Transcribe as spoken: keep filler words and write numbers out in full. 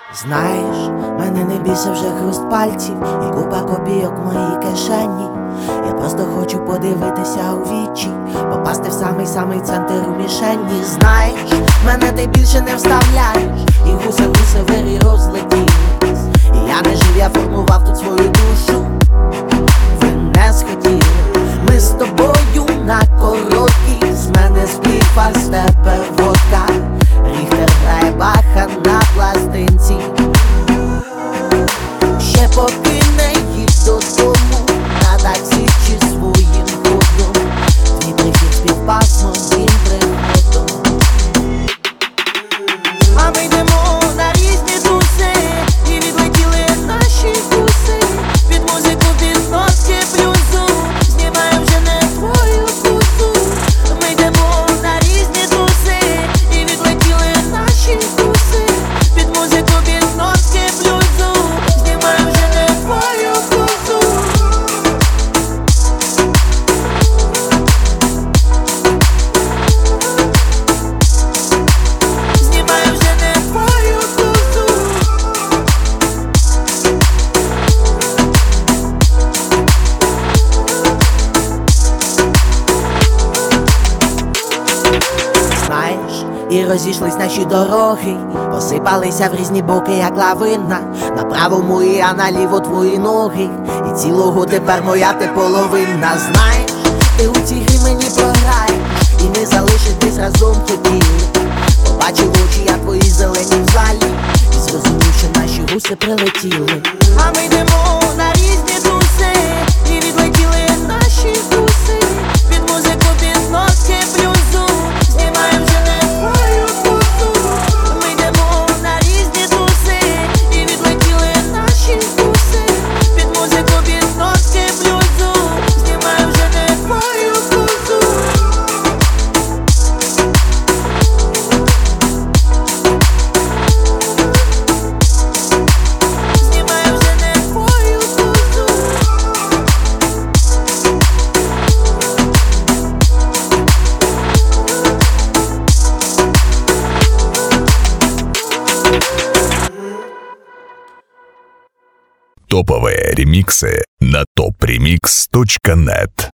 Знаєш, мене не більше вже хруст пальців і купа копійок в моїй кишені. Я просто хочу подивитися у вічі, попасти в самий-самий центр у мішені. Знаєш, мене ти більше не вставляєш, і гуси-гуси вирі розлетілись. І я не жив, я формував тут свою душу. Ви не схотіли, ми з тобою на короткій. З мене спліфа, з тебе водка. Ріхтер грає Баха на пластинці. Ще поки не їдь додому, на таксі чи своїм ходом. Твій прихід співпав з моїм приходом. А ми йдемо на різні туси, і відлетіли наші вкуси. Під музику, під нотки блюзу, знімаю вже не твою вкусу. Ми йдемо на різні туси, і відлетіли наші вкуси. Під музику, під нотки блюзу, знімаю вже не твою вкусу. Знімаю вже не твою вкусу. Знаєш, і розійшлись наші дороги, посипалися в різні боки, як лавина. На правому і я на ліво твої ноги, і цілого тепер моя ти половина. Знаєш, ти у цій грі мені програєш, і не залишитись разом хотіли. Побачив очі, я твої зелені в залі, і зрозумів, що наші гуси прилетіли. А ми йдемо на різні туси, і відлетіли наші вкуси. Під музику, під нотки блюзу, знімаю вже не твою вкусу. Ми йдемо на різні туси, і відлетіли наші вкуси. Під музику, під нотки блюзу, знімаю вже не твою вкусу. Знімаю вже не твою вкусу. Топовые ремиксы на топ ремикс точка нет.